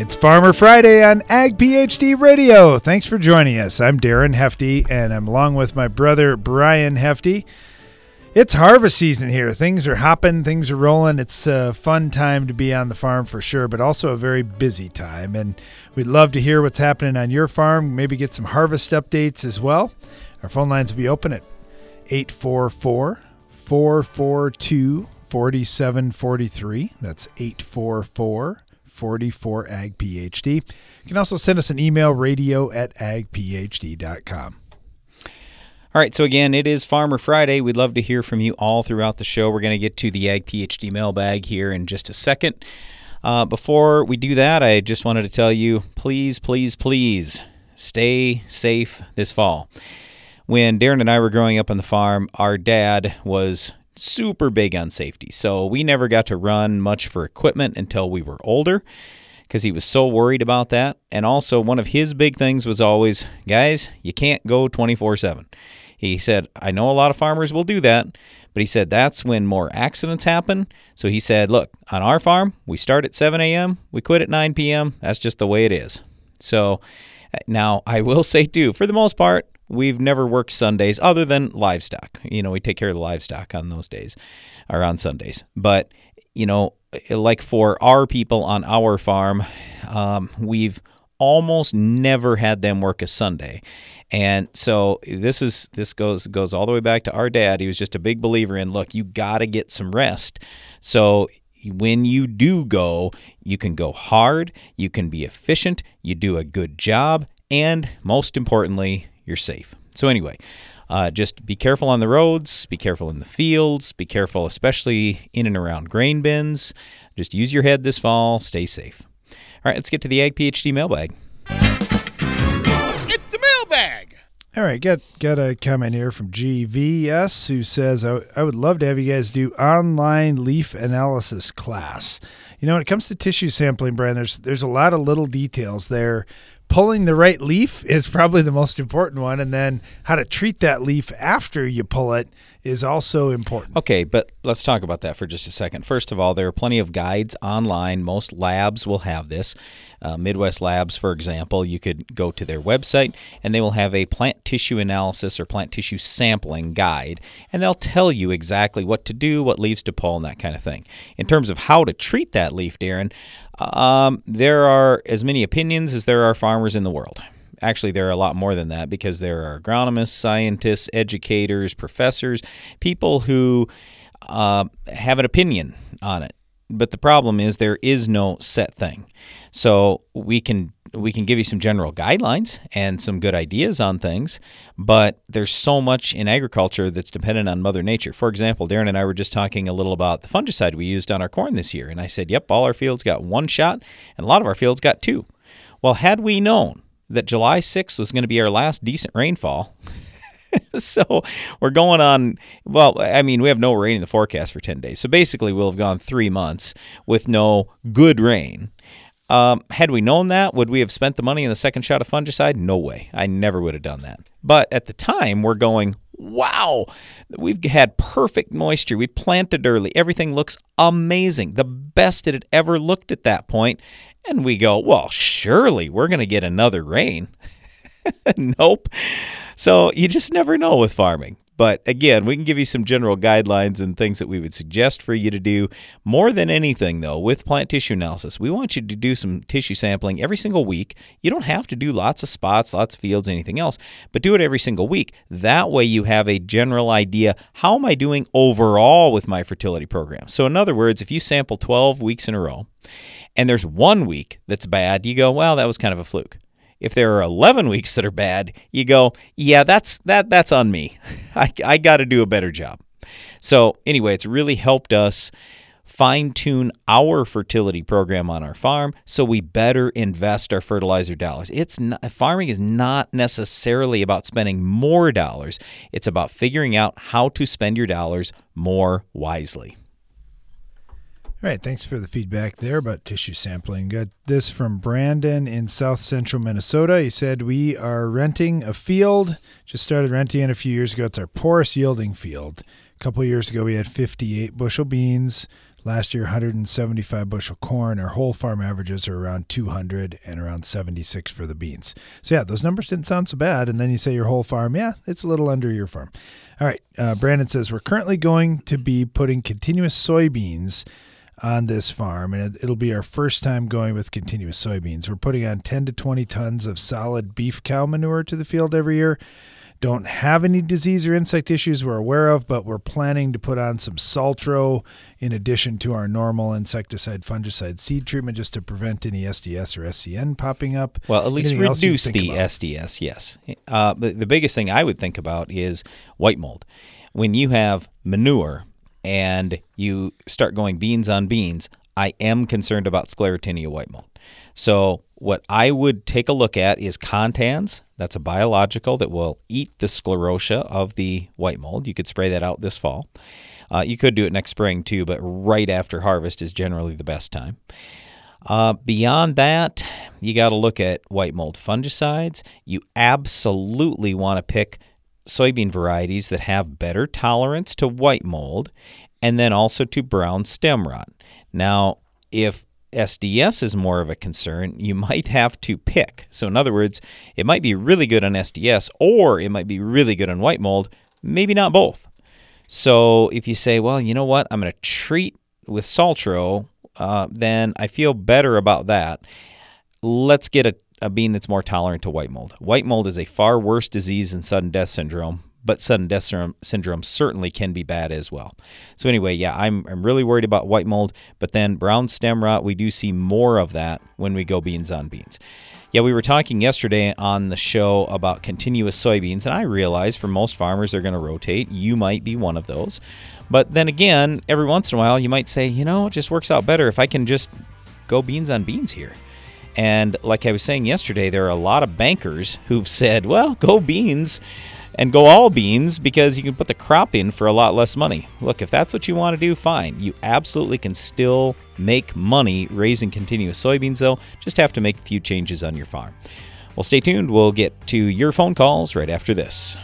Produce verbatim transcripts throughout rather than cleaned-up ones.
It's Farmer Friday on Ag PhD Radio. Thanks for joining us. I'm Darren Hefty, and I'm along with my brother Brian Hefty. It's harvest season here. Things are hopping, things are rolling. It's a fun time to be on the farm for sure, but also a very busy time. And we'd love to hear what's happening on your farm, maybe get some harvest updates as well. Our phone lines will be open at eight four four, four four two, four seven four three. That's eight four four, four four, A G P H D. You can also send us an email, radio at ag p h d dot com. All right, so again, it is Farmer Friday. We'd love to hear from you all throughout the show. We're going to get to the Ag PhD mailbag here in just a second. Uh, before we do that, I just wanted to tell you, please, please, please stay safe this fall. When Darren and I were growing up on the farm, our dad was super big on safety. So we never got to run much for equipment until we were older because he was so worried about that. And also one of his big things was always, guys, you can't go twenty-four seven. He said, I know a lot of farmers will do that, but he said that's when more accidents happen. So he said, look, on our farm, we start at seven a.m., we quit at nine p.m. That's just the way it is. So now I will say, too, for the most part, we've never worked Sundays other than livestock. You know, we take care of the livestock on those days or on Sundays. But, you know, like for our people on our farm, um, we've almost never had them work a Sunday. And so this is this goes goes all the way back to our dad. He was just a big believer in, look, you got to get some rest. So when you do go, you can go hard, you can be efficient, you do a good job, and most importantly, you're safe. So anyway, uh, just be careful on the roads, be careful in the fields, be careful especially in and around grain bins. Just use your head this fall, stay safe. All right, let's get to the Ag PhD mailbag. It's the mailbag. All right, got got a comment here from G V S who says, I, I would love to have you guys do online leaf analysis class. You know, when it comes to tissue sampling, Brian, there's there's a lot of little details there. Pulling the right leaf is probably the most important one, and then how to treat that leaf after you pull it is also important. Okay, but let's talk about that for just a second. First of all, there are plenty of guides online. Most labs will have this. Uh, Midwest Labs, for example, you could go to their website, and they will have a plant tissue analysis or plant tissue sampling guide, and they'll tell you exactly what to do, what leaves to pull, and that kind of thing. In terms of how to treat that leaf, Darren, um, there are as many opinions as there are farmers in the world. Actually, there are a lot more than that because there are agronomists, scientists, educators, professors, people who uh, have an opinion on it. But the problem is there is no set thing. So we can we can give you some general guidelines and some good ideas on things, but there's so much in agriculture that's dependent on Mother Nature. For example, Darren and I were just talking a little about the fungicide we used on our corn this year, and I said, yep, all our fields got one shot, and a lot of our fields got two. Well, had we known that July sixth was going to be our last decent rainfall, so we're going on, well, I mean, we have no rain in the forecast for ten days. So basically we'll have gone three months with no good rain. Um, had we known that, would we have spent the money in the second shot of fungicide? No way. I never would have done that. But at the time, we're going, wow, we've had perfect moisture. We planted early. Everything looks amazing. The best it had ever looked at that point. And we go, well, surely we're going to get another rain. Nope. So you just never know with farming. But again, we can give you some general guidelines and things that we would suggest for you to do. More than anything, though, with plant tissue analysis, we want you to do some tissue sampling every single week. You don't have to do lots of spots, lots of fields, anything else, but do it every single week. That way you have a general idea, how am I doing overall with my fertility program? So in other words, if you sample twelve weeks in a row and there's one week that's bad, you go, well, that was kind of a fluke. If there are eleven weeks that are bad, you go, yeah, that's that that's on me. I, I got to do a better job. So anyway, it's really helped us fine-tune our fertility program on our farm so we better invest our fertilizer dollars. It's not, farming is not necessarily about spending more dollars. It's about figuring out how to spend your dollars more wisely. All right, thanks for the feedback there about tissue sampling. Got this from Brandon in south central Minnesota. He said, we are renting a field, just started renting it a few years ago. It's our poorest yielding field. A couple of years ago, we had fifty-eight bushel beans, Last year, one hundred seventy-five bushel corn. Our whole farm averages are around two hundred and around seventy-six for the beans. So, yeah, those numbers didn't sound so bad. And then you say your whole farm, yeah, it's a little under your farm. All right. Uh, Brandon says, we're currently going to be putting continuous soybeans on this farm, and it, it'll be our first time going with continuous soybeans. We're putting on ten to twenty tons of solid beef cow manure to the field every year. Don't have any disease or insect issues we're aware of, but we're planning to put on some Saltro in addition to our normal insecticide fungicide seed treatment just to prevent any S D S or S C N popping up. Well, at least Anything else you reduce think the about? S D S, yes. Uh, the, the biggest thing I would think about is white mold. When you have manure and you start going beans on beans, I am concerned about Sclerotinia white mold. So what I would take a look at is Contans. That's a biological that will eat the sclerotia of the white mold. You could spray that out this fall. Uh, you could do it next spring too, but right after harvest is generally the best time. Uh, beyond that, you got to look at white mold fungicides. You absolutely want to pick soybean varieties that have better tolerance to white mold and then also to brown stem rot. Now, if S D S is more of a concern, you might have to pick. So in other words, it might be really good on S D S or it might be really good on white mold, maybe not both. So if you say, well, you know what, I'm going to treat with Saltro, uh, then I feel better about that. Let's get a, a bean that's more tolerant to white mold. White mold is a far worse disease than sudden death syndrome, but sudden death syndrome certainly can be bad as well. So anyway, yeah, I'm I'm really worried about white mold, but then brown stem rot, we do see more of that when we go beans on beans. Yeah, we were talking yesterday on the show about continuous soybeans, and I realize for most farmers they're going to rotate. You might be one of those. But then again, every once in a while you might say, you know, it just works out better if I can just go beans on beans here. And like I was saying yesterday, there are a lot of bankers who've said, well, go beans and go all beans because you can put the crop in for a lot less money. Look, if that's what you want to do, fine. You absolutely can still make money raising continuous soybeans, though. Just have to make a few changes on your farm. Well, stay tuned. We'll get to your phone calls right after this.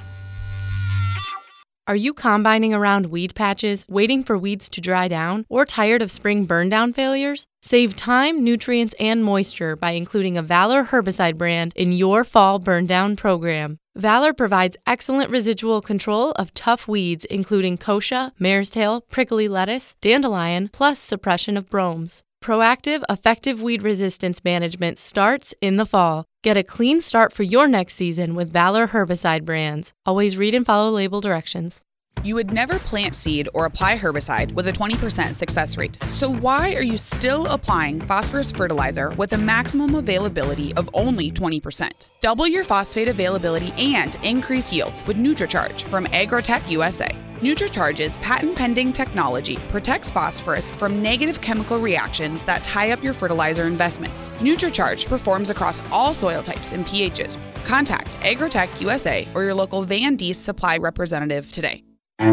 Are you combining around weed patches, waiting for weeds to dry down, or tired of spring burn-down failures? Save time, nutrients, and moisture by including a Valor herbicide brand in your fall burn-down program. Valor provides excellent residual control of tough weeds including kochia, mare's tail, prickly lettuce, dandelion, plus suppression of bromes. Proactive, effective weed resistance management starts in the fall. Get a clean start for your next season with Valor herbicide brands. Always read and follow label directions. You would never plant seed or apply herbicide with a twenty percent success rate. So why are you still applying phosphorus fertilizer with a maximum availability of only twenty percent? Double your phosphate availability and increase yields with NutriCharge from Agrotech U S A. NutriCharge's patent-pending technology protects phosphorus from negative chemical reactions that tie up your fertilizer investment. NutriCharge performs across all soil types and pHs. Contact Agrotech U S A or your local Van Dees supply representative today.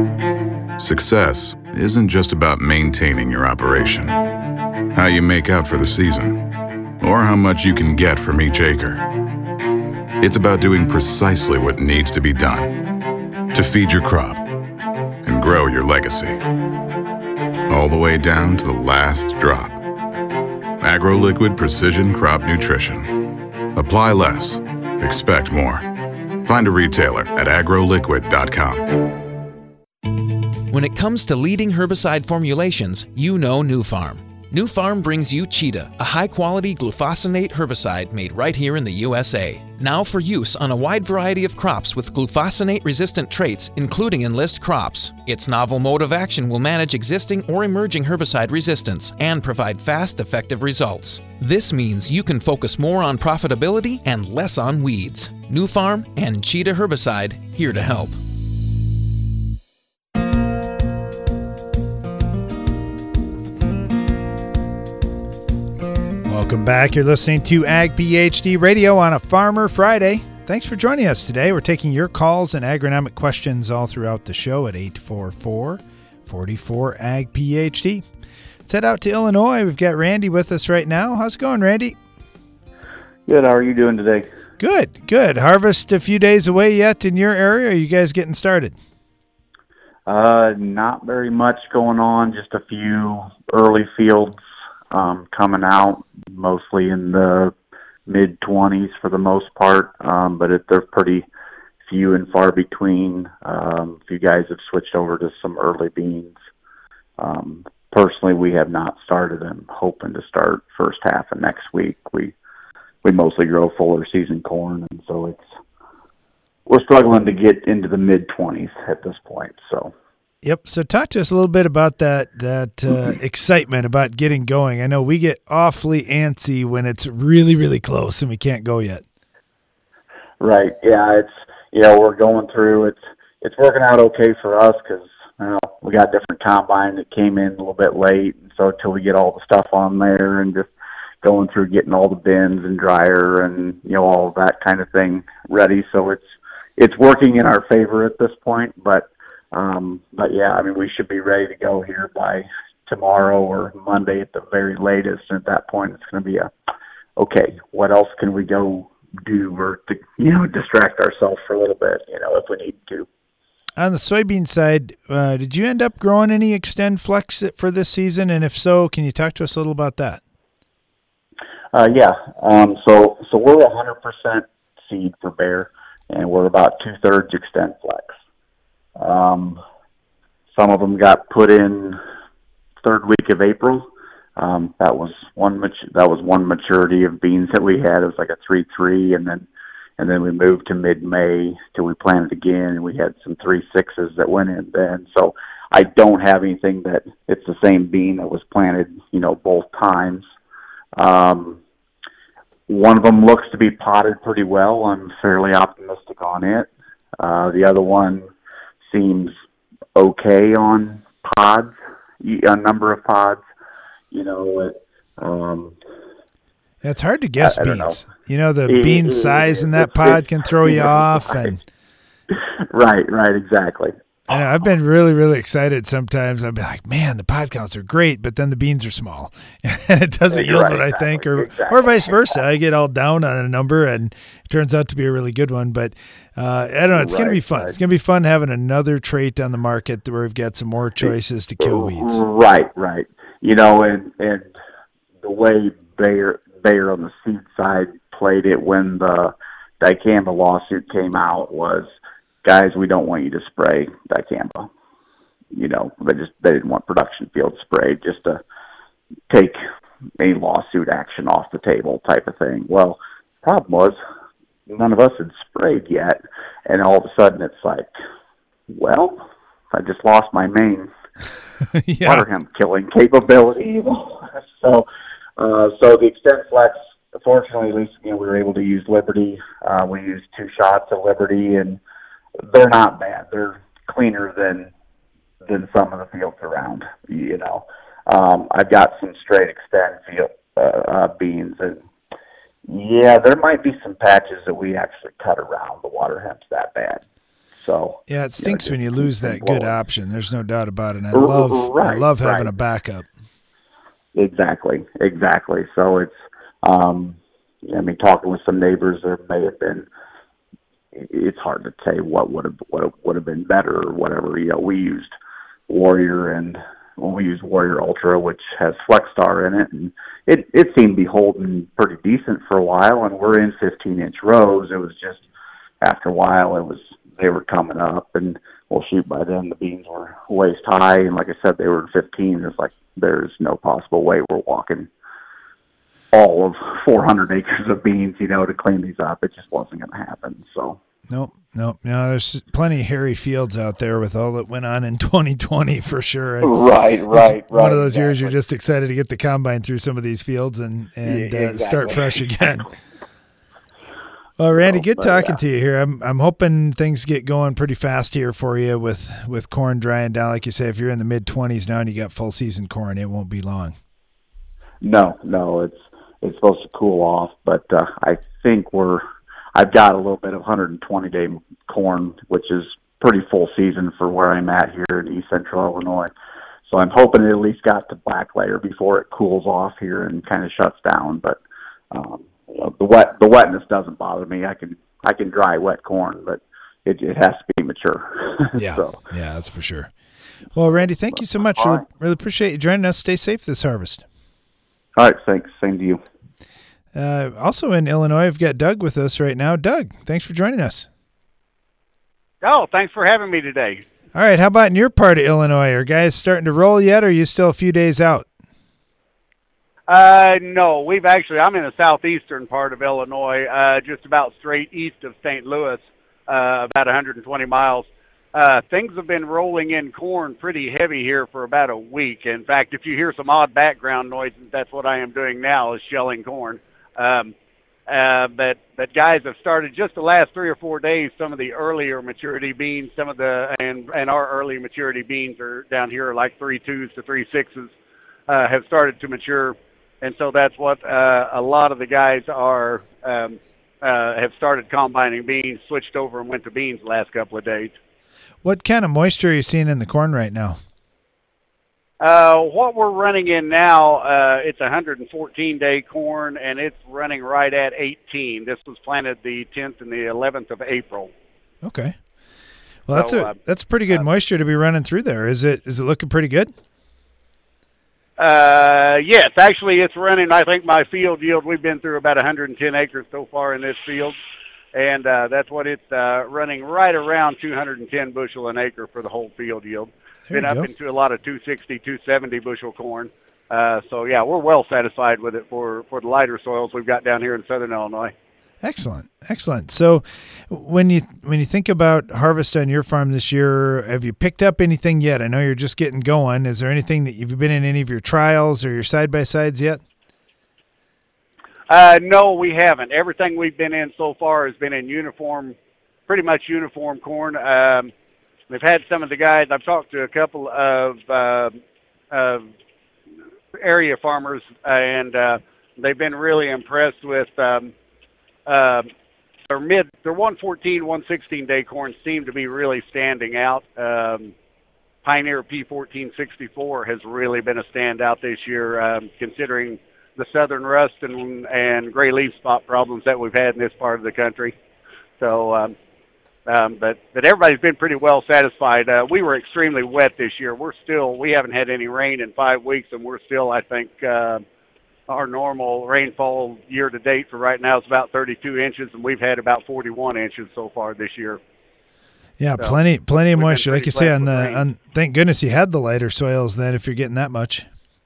Success isn't just about maintaining your operation, how you make out for the season, or how much you can get from each acre. It's about doing precisely what needs to be done to feed your crop and grow your legacy, all the way down to the last drop. AgroLiquid Precision Crop Nutrition. Apply less, expect more. Find a retailer at agro liquid dot com. When it comes to leading herbicide formulations, you know Nufarm. Nufarm brings you Cheetah, a high-quality glufosinate herbicide made right here in the U S A. Now for use on a wide variety of crops with glufosinate-resistant traits, including enlist crops. Its novel mode of action will manage existing or emerging herbicide resistance and provide fast, effective results. This means you can focus more on profitability and less on weeds. Nufarm and Cheetah herbicide, here to help. Welcome back. You're listening to Ag PhD Radio on a Farmer Friday. Thanks for joining us today. We're taking your calls and agronomic questions all throughout the show at eight four four, four four, A G P H D. Let's head out to Illinois. We've got Randy with us right now. How's it going, Randy? Good. How are you doing today? Good, good. Harvest a few days away yet in your area? Or are you guys getting started? Uh, not very much going on, just a few early fields um, coming out, mostly in the mid twenties for the most part, um, but it, they're pretty few and far between. Um, a few guys have switched over to some early beans. Um, personally, we have not started. I'm hoping to start first half of next week. We we mostly grow fuller season corn, and so it's we're struggling to get into the mid twenties at this point. So. Yep. So talk to us a little bit about that that uh, excitement about getting going. I know we get awfully antsy when it's really, really close and we can't go yet. Right. Yeah. It's you know we're going through. It's it's working out okay for us because you know we got a different combine that came in a little bit late, and so until we get all the stuff on there and just going through getting all the bins and dryer and you know all of that kind of thing ready. So it's it's working in our favor at this point, but. Um, but yeah, I mean, we should be ready to go here by tomorrow or Monday at the very latest. And at that point, it's going to be a, okay, what else can we go do or, to, you know, distract ourselves for a little bit, you know, if we need to. On the soybean side, uh, did you end up growing any Extend Flex for this season? And if so, can you talk to us a little about that? Uh, yeah. Um, so, so we're one hundred percent seed for Bayer, and we're about two-thirds Extend Flex. Um, some of them got put in third week of April. Um, that was one mat- that was one maturity of beans that we had. It was like a three three, and then and then we moved to mid-May till we planted again, and we had some three sixes that went in then. So I don't have anything that it's the same bean that was planted, you know, both times. Um, one of them looks to be potted pretty well. I'm fairly optimistic on it. Uh, the other one seems okay on pods, a number of pods. You know, it, um, it's hard to guess I, I beans. Know. You know, the it, bean it, size it, in that it, pod it, can throw you off. Right. And right, right, exactly. I know, I've been really, really excited sometimes. I've been like, man, the pod counts are great, but then the beans are small. And it doesn't yield right, what I exactly, think, or exactly. or vice versa. I get all down on a number, and it turns out to be a really good one. But uh, I don't know. It's right, going to be fun. Right. It's going to be fun having another trait on the market where we've got some more choices to kill weeds. Right, right. You know, and, and the way Bayer, Bayer on the seed side played it when the dicamba lawsuit came out was, guys, we don't want you to spray dicamba. You know, they just they didn't want production field sprayed just to take any lawsuit action off the table type of thing. Well, the problem was none of us had sprayed yet, and all of a sudden it's like, well, I just lost my main yeah. water hemp killing capability. so, uh, so the Extend Flex, fortunately, at least you know, we were able to use Liberty. Uh, we used two shots of Liberty, and they're not bad. They're cleaner than than some of the fields around. You know, um, I've got some straight Extend field uh, uh, beans, and yeah, there might be some patches that we actually cut around. The water hemp's that bad. So yeah, it stinks you know, when you lose that blowing. good option. There's no doubt about it. And I love right, I love having right. a backup. Exactly, exactly. So it's um, I mean, talking with some neighbors, there may have been. It's hard to say what would have what would have been better or whatever. You know, we used Warrior, and well, we used Warrior Ultra, which has FlexStar in it, and it it seemed to be holding pretty decent for a while. And we're in fifteen inch rows. It was just after a while, it was they were coming up, and well, shoot, by then the beans were waist high, and like I said, they were fifteen. It's like there's no possible way we're walking all of four hundred acres of beans, you know, to clean these up. It just wasn't going to happen. So. Nope, nope. No, there's plenty of hairy fields out there with all that went on in twenty twenty for sure. Right, right, right. One of those exactly. years you're just excited to get the combine through some of these fields and, and yeah, uh, exactly. start fresh again. Well, Randy, good talking yeah. to you here. I'm I'm hoping things get going pretty fast here for you with, with corn drying down. Like you say, if you're in the mid twenties now and you got full season corn, it won't be long. No, no, it's it's supposed to cool off, but uh, I think we're. I've got a little bit of one hundred twenty day corn, which is pretty full season for where I'm at here in East Central Illinois. So I'm hoping it at least got to black layer before it cools off here and kind of shuts down. But um, you know, the wet the wetness doesn't bother me. I can I can dry wet corn, but it, it has to be mature. Yeah, so. yeah, that's for sure. Well, Randy, thank you so much. Really, right. really appreciate you joining us. Stay safe this harvest. All right, thanks. Same to you. Uh, also in Illinois, we've got Doug with us right now. Doug, thanks for joining us. Oh, thanks for having me today. All right, how about in your part of Illinois? Are guys starting to roll yet, or are you still a few days out? Uh, no, we've actually, I'm in the southeastern part of Illinois, uh, just about straight east of Saint Louis, uh, about one hundred twenty miles. Uh, things have been rolling in corn pretty heavy here for about a week. In fact, if you hear some odd background noises, that's what I am doing now, is shelling corn. Um, uh, but, but guys have started just the last three or four days, some of the earlier maturity beans, some of the, and, and our early maturity beans are down here like three twos to three sixes, uh, have started to mature. And so that's what uh, a lot of the guys are um, uh, have started combining beans, switched over and went to beans the last couple of days. What kind of moisture are you seeing in the corn right now? Uh, what we're running in now, uh, it's one hundred fourteen day corn, and it's running right at eighteen. This was planted the tenth and the eleventh of April. Okay. Well, that's so, a uh, that's pretty good uh, moisture to be running through there. Is it is it looking pretty good? Uh, yes, actually it's running, I think my field yield, we've been through about one hundred ten acres so far in this field, and uh, that's what it's uh, running right around two hundred ten bushel an acre for the whole field yield. There Been you up go. into a lot of two sixty, two seventy bushel corn. Uh, so yeah, we're well satisfied with it for, for the lighter soils we've got down here in southern Illinois. Excellent, excellent. So, when you when you think about harvest on your farm this year, have you picked up anything yet? I know you're just getting going. Is there anything that you've been in any of your trials or your side by sides yet? Uh, no, we haven't. Everything we've been in so far has been in uniform, pretty much uniform corn. Um, we've had some of the guys. I've talked to a couple of uh, uh, area farmers, and uh, they've been really impressed with. Um, Uh, their mid, their one fourteen, one sixteen day corn seem to be really standing out. Um, Pioneer P fourteen sixty-four has really been a standout this year, um, considering the southern rust and and gray leaf spot problems that we've had in this part of the country. So, um, um, but but everybody's been pretty well satisfied. Uh, we were extremely wet this year. We're still, we haven't had any rain in five weeks, and we're still, I think. Uh, Our normal rainfall year to date for right now is about thirty-two inches, and we've had about forty-one inches so far this year. Yeah, So, plenty plenty of we've been moisture, like pretty you say. On blessed the with on, thank goodness you had the lighter soils then, if you're getting that much.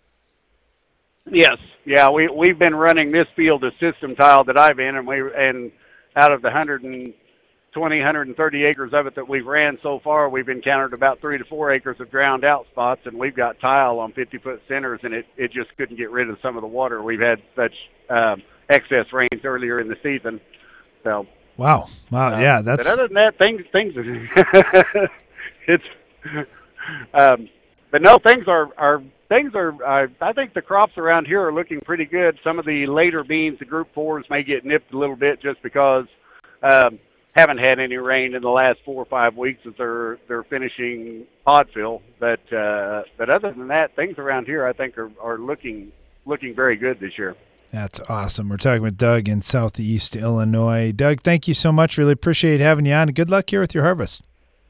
Yes, yeah, we we've been running this field as system tile that I've in, and we and out of the one hundred twenty, one hundred thirty acres of it that we've ran so far, we've encountered about three to four acres of drowned out spots, and we've got tile on fifty foot centers, and it, it just couldn't get rid of some of the water. We've had such um, excess rains earlier in the season. So Wow, wow, uh, yeah, that's But other than that, things things it's um, but no, things are are things are. Uh, I think the crops around here are looking pretty good. Some of the later beans, the Group Fours, may get nipped a little bit just because. Um, haven't had any rain in the last four or five weeks as they're they're finishing pod fill. But uh, but other than that, things around here I think are, are looking looking very good this year. That's awesome. We're talking with Doug in Southeast Illinois. Doug, thank you so much. Really appreciate having you on. Good luck here with your harvest.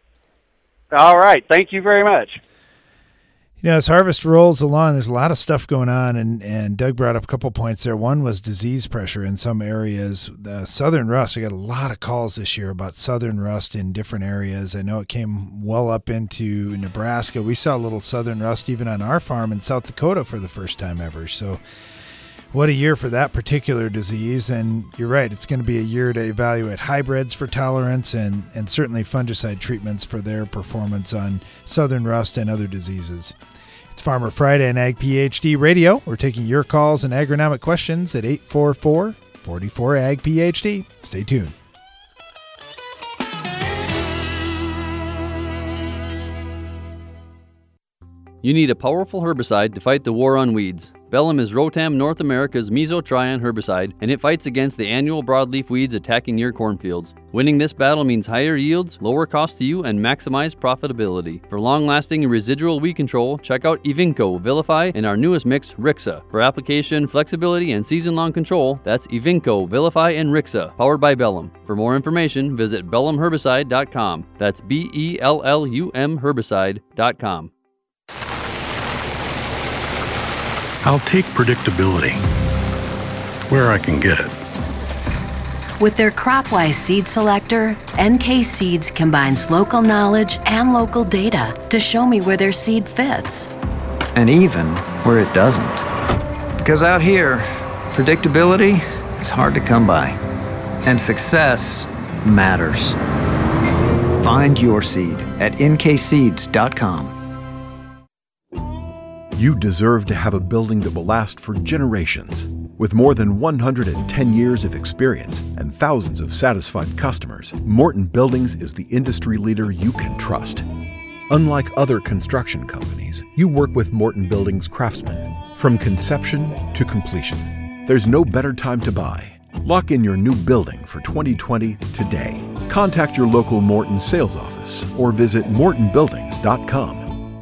All right. Thank you very much. You know, as harvest rolls along, there's a lot of stuff going on, and, and Doug brought up a couple points there. One was disease pressure in some areas. The southern rust, I got a lot of calls this year about southern rust in different areas. I know it came well up into Nebraska. We saw a little southern rust even on our farm in South Dakota for the first time ever. So what a year for that particular disease. And you're right, it's going to be a year to evaluate hybrids for tolerance and, and certainly fungicide treatments for their performance on southern rust and other diseases. It's Farmer Friday on Ag PhD Radio. We're taking your calls and agronomic questions at eight four four, four four, A G P H D. Stay tuned. You need a powerful herbicide to fight the war on weeds. Bellum is Rotam North America's Mesotrione herbicide, and it fights against the annual broadleaf weeds attacking your cornfields. Winning this battle means higher yields, lower cost to you, and maximized profitability. For long-lasting residual weed control, check out Evinco, Vilify, and our newest mix, Rixa. For application, flexibility, and season-long control, that's Evinco, Vilify, and Rixa, powered by Bellum. For more information, visit bellum herbicide dot com. That's B E L L U M herbicide dot com. I'll take predictability where I can get it. With their CropWise seed selector, N K Seeds combines local knowledge and local data to show me where their seed fits. And even where it doesn't. Because out here, predictability is hard to come by. And success matters. Find your seed at N K seeds dot com. You deserve to have a building that will last for generations. With more than one hundred ten years of experience and thousands of satisfied customers, Morton Buildings is the industry leader you can trust. Unlike other construction companies, you work with Morton Buildings craftsmen from conception to completion. There's no better time to buy. Lock in your new building for twenty twenty today. Contact your local Morton sales office or visit morton buildings dot com.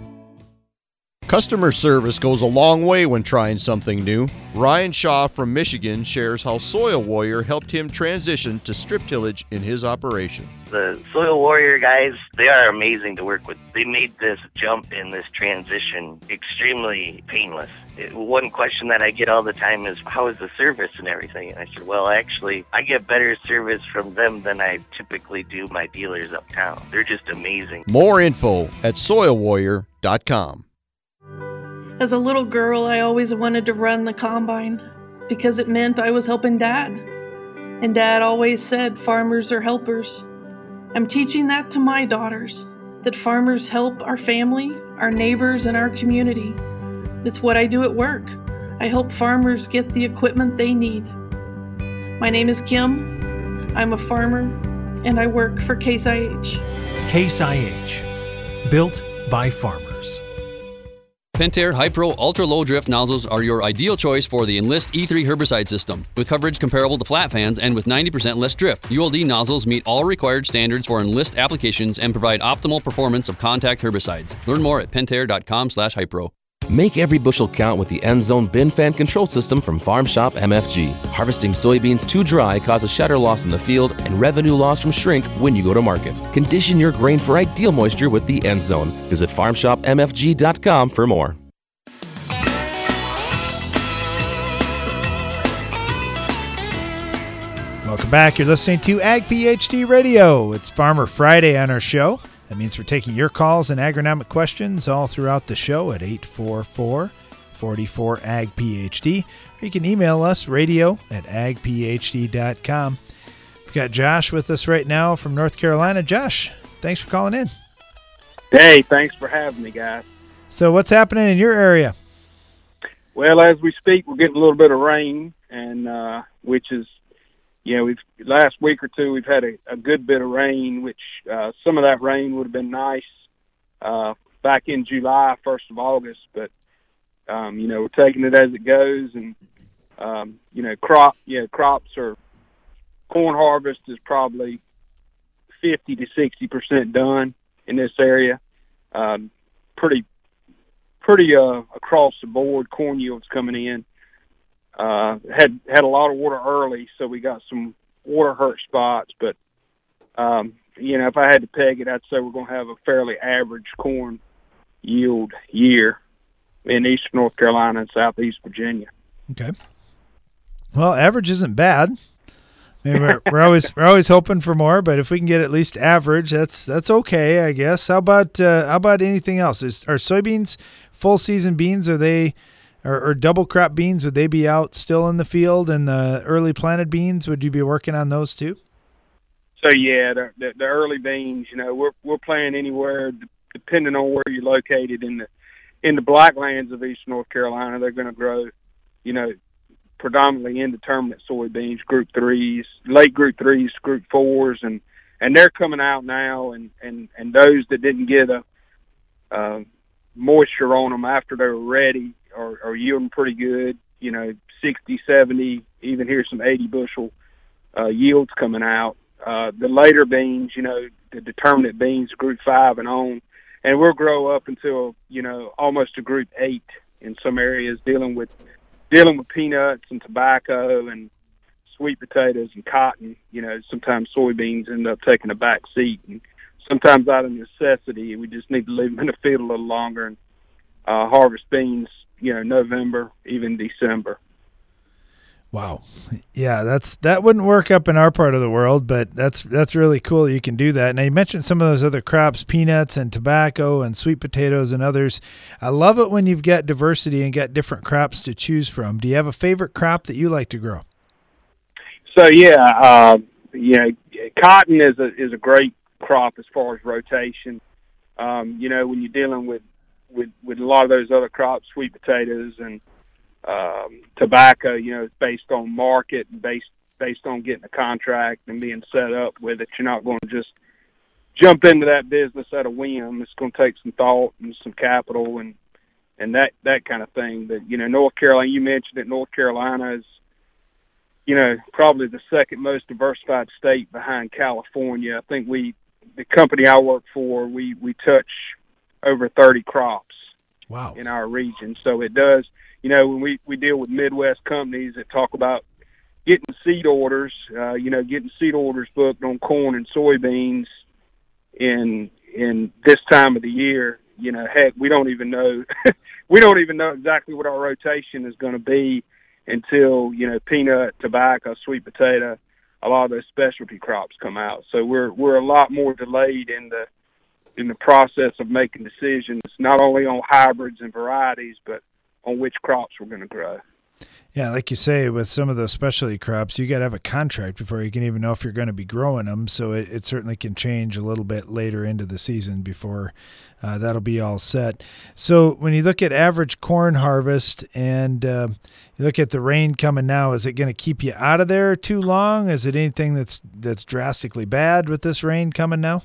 Customer service goes a long way when trying something new. Ryan Shaw from Michigan shares how Soil Warrior helped him transition to strip tillage in his operation. The Soil Warrior guys, they are amazing to work with. They made this jump in this transition extremely painless. It, one question that I get all the time is, how is the service and everything? And I said, well, actually, I get better service from them than I typically do my dealers uptown. They're just amazing. More info at soil warrior dot com. As a little girl, I always wanted to run the combine because it meant I was helping Dad. And Dad always said farmers are helpers. I'm teaching that to my daughters, that farmers help our family, our neighbors, and our community. It's what I do at work. I help farmers get the equipment they need. My name is Kim. I'm a farmer, and I work for Case I H. Case I H, built by farmers. Pentair Hi-Pro Ultra Low Drift nozzles are your ideal choice for the Enlist E three herbicide system. With coverage comparable to flat fans and with ninety percent less drift, U L D nozzles meet all required standards for Enlist applications and provide optimal performance of contact herbicides. Learn more at pentair dot com slash hypro. Make every bushel count with the End Zone Bin Fan Control System from Farm Shop M F G. Harvesting soybeans too dry causes shatter loss in the field and revenue loss from shrink when you go to market. Condition your grain for ideal moisture with the End Zone. Visit farm shop m f g dot com for more. Welcome back. You're listening to Ag PhD Radio. It's Farmer Friday on our show. That means we're taking your calls and agronomic questions all throughout the show at eight four four, four four, A G P H D. Or you can email us, radio at ag p h d dot com. We've got Josh with us right now from North Carolina. Josh, thanks for calling in. Hey, thanks for having me, guys. So what's happening in your area? Well, as we speak, we're getting a little bit of rain, and uh, which is, you know, we've last week or two we've had a, a good bit of rain, which uh, some of that rain would have been nice uh, back in July, first of August. But um, you know, we're taking it as it goes, and um, you know, crop, yeah, crops are corn harvest is probably fifty to sixty percent done in this area. Um, pretty, pretty uh, across the board, corn yields coming in. Uh, had had a lot of water early, so we got some water hurt spots. But um, you know, if I had to peg it, I'd say we're going to have a fairly average corn yield year in eastern North Carolina and southeast Virginia. Okay. Well, average isn't bad. I mean, we're, we're always we're always hoping for more, but if we can get at least average, that's that's okay, I guess. How about uh, how about anything else? Is are soybeans full season beans? Are they Or, or double crop beans, would they be out still in the field? And the early planted beans, would you be working on those too? So yeah, the, the, the early beans, you know, we're we're planting anywhere depending on where you're located in the in the blacklands of East North Carolina. They're going to grow, you know, predominantly indeterminate soybeans, group threes, late group threes, group fours, and and they're coming out now. And and and those that didn't get a uh, moisture on them after they were ready are, are yielding pretty good, you know, sixty, seventy, even here's some eighty bushel uh, yields coming out. Uh, the later beans, you know, the determinate beans, group five and on, and we'll grow up until, you know, almost a group eight in some areas, dealing with dealing with peanuts and tobacco and sweet potatoes and cotton. You know, sometimes soybeans end up taking a back seat, and sometimes out of necessity, we just need to leave them in the field a little longer and uh, harvest beans, you know, November, even December. Wow. Yeah, that's that wouldn't work up in our part of the world, but that's that's really cool you can do that. Now, you mentioned some of those other crops, peanuts and tobacco and sweet potatoes and others. I love it when you've got diversity and got different crops to choose from. Do you have a favorite crop that you like to grow? So, yeah, uh, you know, cotton is a, is a great crop as far as rotation. Um, you know, when you're dealing with, with, with a lot of those other crops, sweet potatoes and Um, tobacco, you know, it's based on market, based based on getting a contract and being set up with it. You're not going to just jump into that business at a whim. It's going to take some thought and some capital and and that that kind of thing. But you know, North Carolina, you mentioned it. North Carolina is, you know, probably the second most diversified state behind California. I think we, the company I work for, we we touch over thirty crops. Wow. In our region, so it does. You know, when we, we deal with Midwest companies that talk about getting seed orders, uh, you know, getting seed orders booked on corn and soybeans in in this time of the year, you know, heck, we don't even know we don't even know exactly what our rotation is going to be until, you know, peanut, tobacco, sweet potato, a lot of those specialty crops come out. So we're we're a lot more delayed in the in the process of making decisions, not only on hybrids and varieties, but on which crops we're going to grow. Yeah, like you say, with some of those specialty crops, you got to have a contract before you can even know if you're going to be growing them. So it, it certainly can change a little bit later into the season before uh, that'll be all set. So when you look at average corn harvest and uh, you look at the rain coming now, is it going to keep you out of there too long? Is it anything that's that's drastically bad with this rain coming now?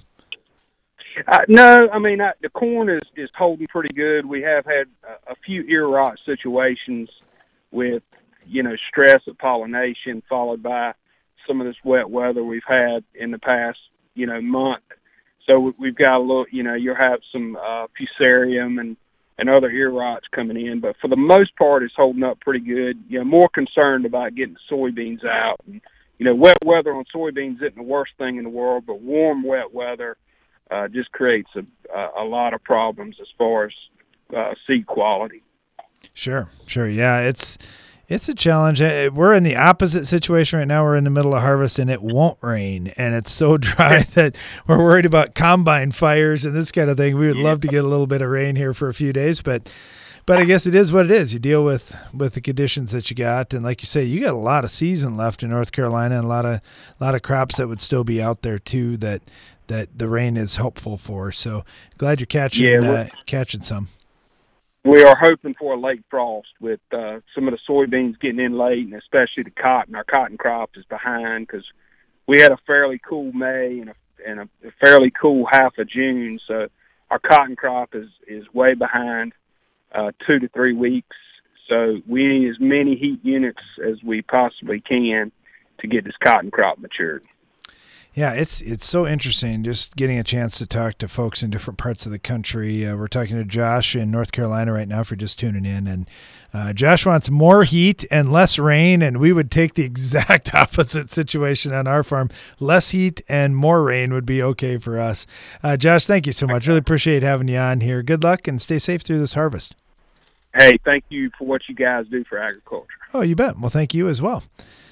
Uh, no, I mean, I, the corn is, is holding pretty good. We have had a, a few ear rot situations with, you know, stress of pollination followed by some of this wet weather we've had in the past, you know, month. So we've got a little, you know, you'll have some uh, fusarium and, and other ear rots coming in. But for the most part, it's holding up pretty good. You know, more concerned about getting soybeans out. And, you know, wet weather on soybeans isn't the worst thing in the world, but warm, wet weather Uh, just creates a, a lot of problems as far as uh, seed quality. Sure, sure. Yeah, it's it's a challenge. We're in the opposite situation right now. We're in the middle of harvest and it won't rain, and it's so dry that we're worried about combine fires and this kind of thing. We would love to get a little bit of rain here for a few days, but but I guess it is what it is. You deal with, with the conditions that you got, and like you say, you got a lot of season left in North Carolina and a lot of a lot of crops that would still be out there too that that the rain is helpful for. So glad you're catching yeah, uh, catching some. We are hoping for a late frost with uh, some of the soybeans getting in late, and especially the cotton. Our cotton crop is behind because we had a fairly cool May and a, and a fairly cool half of June. So our cotton crop is, is way behind, uh, two to three weeks. So we need as many heat units as we possibly can to get this cotton crop matured. Yeah, it's it's so interesting just getting a chance to talk to folks in different parts of the country. Uh, we're talking to Josh in North Carolina right now for just tuning in. And uh, Josh wants more heat and less rain, and we would take the exact opposite situation on our farm. Less heat and more rain would be okay for us. Uh, Josh, thank you so much. Really appreciate having you on here. Good luck and stay safe through this harvest. Hey, thank you for what you guys do for agriculture. Oh, you bet. Well, thank you as well.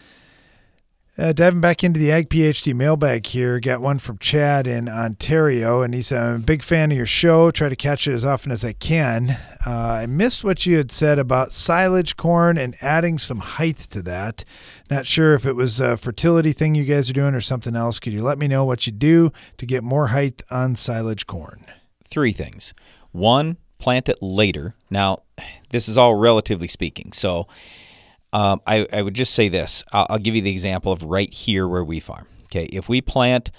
Uh, diving back into the Ag PhD mailbag here, got one from Chad in Ontario, and he said, I'm a big fan of your show. Try to catch it as often as I can. Uh, I missed what you had said about silage corn and adding some height to that. Not sure if it was a fertility thing you guys are doing or something else. Could you let me know what you do to get more height on silage corn? Three things. One, plant it later. Now, this is all relatively speaking, so Um, I, I would just say this. I'll, I'll give you the example of right here where we farm. Okay, if we plant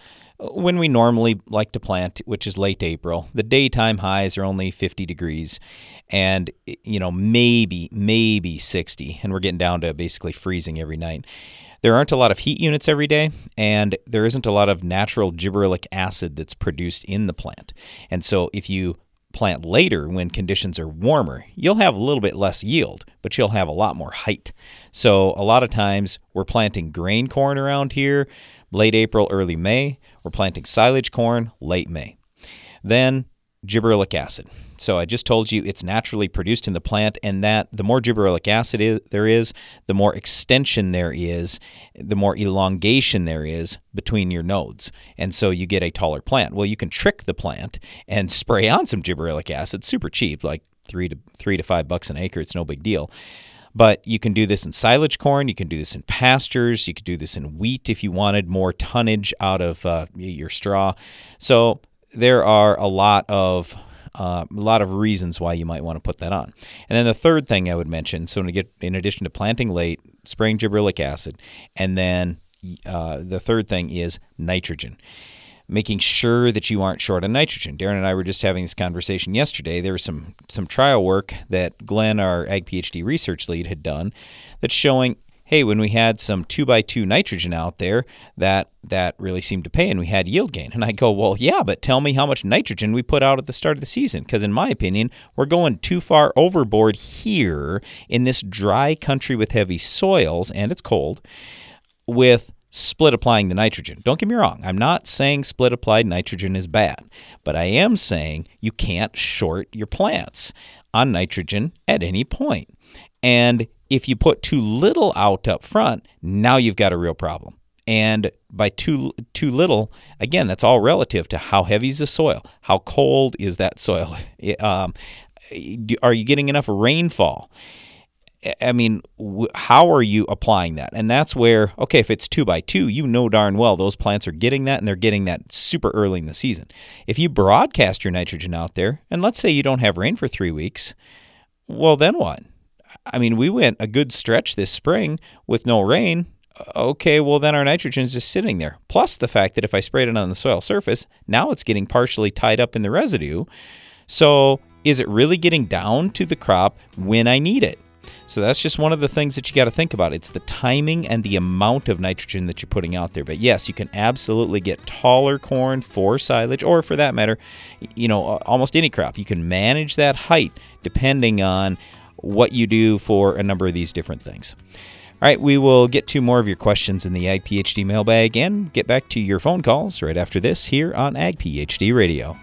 when we normally like to plant, which is late April. The daytime highs are only fifty degrees and, you know, maybe, maybe sixty, and we're getting down to basically freezing every night. There aren't a lot of heat units every day, and there isn't a lot of natural gibberellic acid that's produced in the plant. And so if you plant later when conditions are warmer, you'll have a little bit less yield, but you'll have a lot more height. So a lot of times we're planting grain corn around here late April, early May. We're planting silage corn late May. Then gibberellic acid. So I just told you it's naturally produced in the plant, and that the more gibberellic acid is, there is, the more extension there is, the more elongation there is between your nodes. And so you get a taller plant. Well, you can trick the plant and spray on some gibberellic acid, super cheap, like three to three to five bucks an acre. It's no big deal. But you can do this in silage corn, you can do this in pastures, you could do this in wheat if you wanted more tonnage out of uh, your straw. So there are a lot of uh, a lot of reasons why you might want to put that on. And then the third thing I would mention, so to get, in addition to planting late, spraying gibberellic acid, and then uh, the third thing is nitrogen. Making sure that you aren't short on nitrogen. Darren and I were just having this conversation yesterday. There was some some trial work that Glenn, our Ag PhD research lead, had done that's showing, hey, when we had some two by two nitrogen out there, that that really seemed to pay, and we had yield gain. And I go, well, yeah, but tell me how much nitrogen we put out at the start of the season, because in my opinion, we're going too far overboard here in this dry country with heavy soils, and it's cold, with split applying the nitrogen. Don't get me wrong. I'm not saying split applied nitrogen is bad, but I am saying you can't short your plants on nitrogen at any point. And if you put too little out up front, now you've got a real problem. And by too too little, again, that's all relative to how heavy is the soil, how cold is that soil, um, are you getting enough rainfall? I mean, how are you applying that? And that's where, okay, if it's two by two, you know darn well those plants are getting that, and they're getting that super early in the season. If you broadcast your nitrogen out there, and let's say you don't have rain for three weeks, well, then what? I mean, we went a good stretch this spring with no rain. Okay, well, then our nitrogen is just sitting there. Plus the fact that if I sprayed it on the soil surface, now it's getting partially tied up in the residue. So is it really getting down to the crop when I need it? So that's just one of the things that you got to think about. It's the timing and the amount of nitrogen that you're putting out there. But yes, you can absolutely get taller corn for silage, or for that matter, you know, almost any crop. You can manage that height depending on what you do for a number of these different things. All right, we will get to more of your questions in the Ag PhD mailbag and get back to your phone calls right after this here on Ag PhD Radio.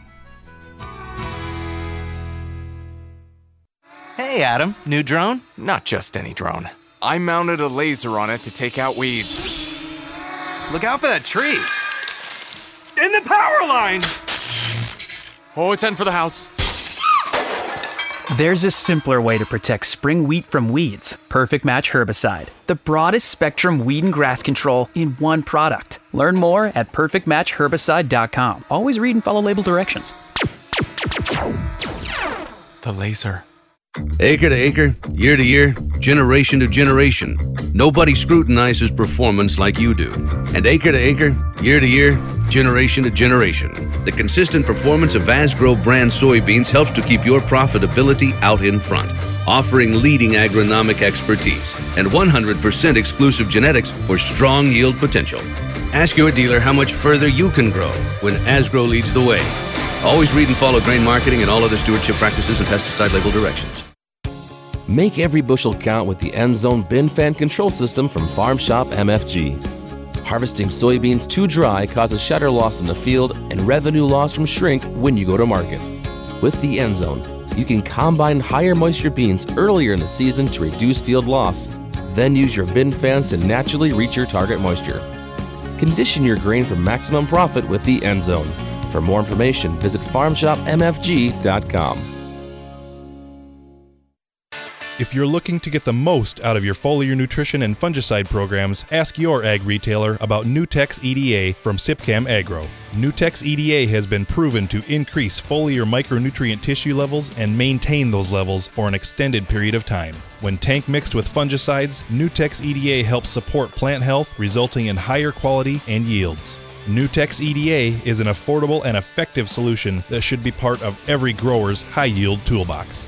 Hey, Adam. New drone? Not just any drone. I mounted a laser on it to take out weeds. Look out for that tree. And the power lines! Oh, it's heading for the house. There's a simpler way to protect spring wheat from weeds. Perfect Match Herbicide. The broadest spectrum weed and grass control in one product. Learn more at perfect match herbicide dot com. Always read and follow label directions. The laser. Acre to acre, year to year, generation to generation, nobody scrutinizes performance like you do. And acre to acre, year to year, generation to generation, the consistent performance of Asgrow brand soybeans helps to keep your profitability out in front, offering leading agronomic expertise and one hundred percent exclusive genetics for strong yield potential. Ask your dealer how much further you can grow when Asgrow leads the way. Always read and follow grain marketing and all other stewardship practices and pesticide label directions. Make every bushel count with the End Zone Bin Fan Control System from Farm Shop M F G. Harvesting soybeans too dry causes shatter loss in the field and revenue loss from shrink when you go to market. With the End Zone, you can combine higher moisture beans earlier in the season to reduce field loss, then use your bin fans to naturally reach your target moisture. Condition your grain for maximum profit with the End Zone. For more information, visit farm shop m f g dot com. If you're looking to get the most out of your foliar nutrition and fungicide programs, ask your ag retailer about Nutex E D A from Sipcam Agro. Nutex E D A has been proven to increase foliar micronutrient tissue levels and maintain those levels for an extended period of time. When tank mixed with fungicides, Nutex E D A helps support plant health, resulting in higher quality and yields. Nutex E D A is an affordable and effective solution that should be part of every grower's high-yield toolbox.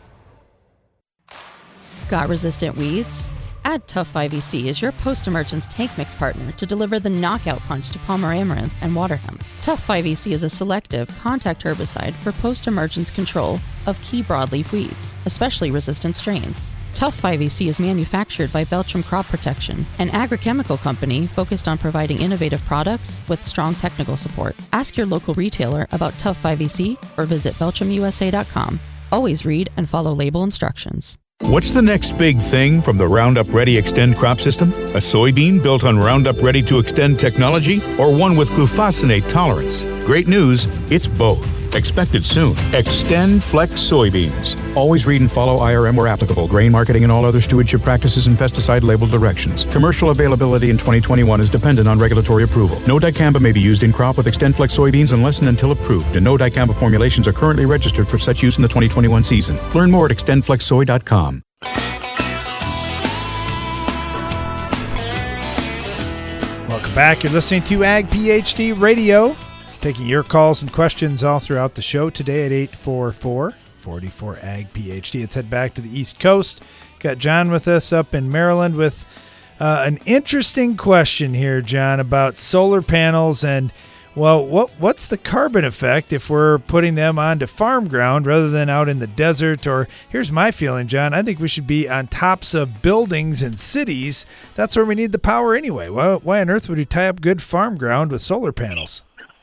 Got resistant weeds? Add Tough five E C as your post-emergence tank mix partner to deliver the knockout punch to Palmer amaranth and water hemp. Tough five E C is a selective contact herbicide for post-emergence control of key broadleaf weeds, especially resistant strains. Tough five E C is manufactured by Beltram Crop Protection, an agrochemical company focused on providing innovative products with strong technical support. Ask your local retailer about Tough five E C or visit Beltram U S A dot com. Always read and follow label instructions. What's the next big thing from the Roundup Ready Extend crop system? A soybean built on Roundup Ready to Extend technology, or one with glufosinate tolerance? Great news, it's both. Expected soon. Extend Flex soybeans. Always read and follow I R M where applicable. Grain marketing and all other stewardship practices and pesticide label directions. Commercial availability in twenty twenty-one is dependent on regulatory approval. No dicamba may be used in crop with Extend Flex soybeans unless and until approved, and no dicamba formulations are currently registered for such use in the twenty twenty-one season. Learn more at extend flex soy dot com. Welcome back. You're listening to Ag PhD Radio. Taking your calls and questions all throughout the show today at eight four four, four four, A G P H D. Let's head back to the East Coast. Got John with us up in Maryland with uh, an interesting question here, John, about solar panels and, well, what what's the carbon effect if we're putting them onto farm ground rather than out in the desert? Or here's my feeling, John, I think we should be on tops of buildings and cities. That's where we need the power anyway. Why, why on earth would you tie up good farm ground with solar panels?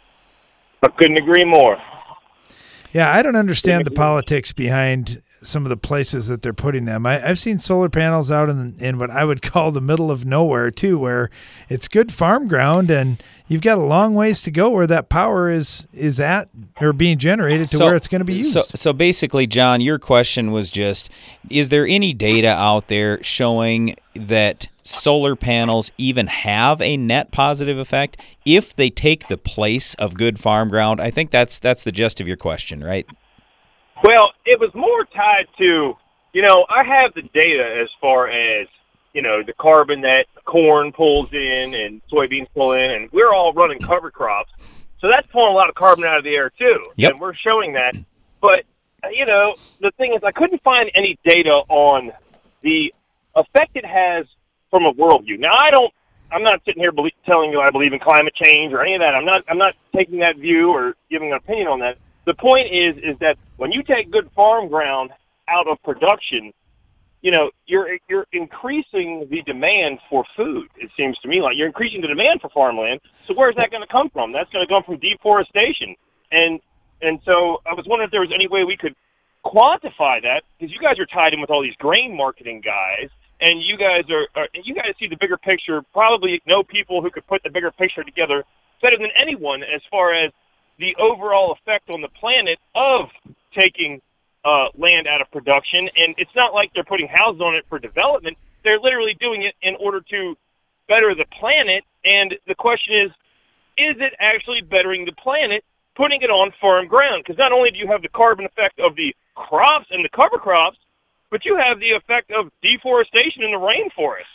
I couldn't agree more. Yeah, I don't understand the politics behind some of the places that they're putting them. I, I've seen solar panels out in, in what I would call the middle of nowhere, too, where it's good farm ground and you've got a long ways to go where that power is is at or being generated to so, where it's going to be used. So, so basically, John, your question was just, is there any data out there showing that solar panels even have a net positive effect if they take the place of good farm ground? I think that's that's the gist of your question, right? Well, it was more tied to, you know, I have the data as far as, you know, the carbon that corn pulls in and soybeans pull in, and we're all running cover crops. So that's pulling a lot of carbon out of the air, too. Yep. And we're showing that. But, you know, the thing is I couldn't find any data on the effect it has from a worldview. Now, I don't, I'm not sitting here belie- telling you I believe in climate change or any of that. I'm not, I'm not taking that view or giving an opinion on that. The point is, is that when you take good farm ground out of production, you know, you're you're increasing the demand for food. It seems to me like you're increasing the demand for farmland. So where's that going to come from? That's going to come from deforestation. And and so I was wondering if there was any way we could quantify that, because you guys are tied in with all these grain marketing guys, and you guys are, are you guys see the bigger picture. Probably know people who could put the bigger picture together better than anyone as far as the overall effect on the planet of taking uh, land out of production. And it's not like they're putting houses on it for development. They're literally doing it in order to better the planet. And the question is, is it actually bettering the planet putting it on farm ground? Because not only do you have the carbon effect of the crops and the cover crops, but you have the effect of deforestation in the rainforest.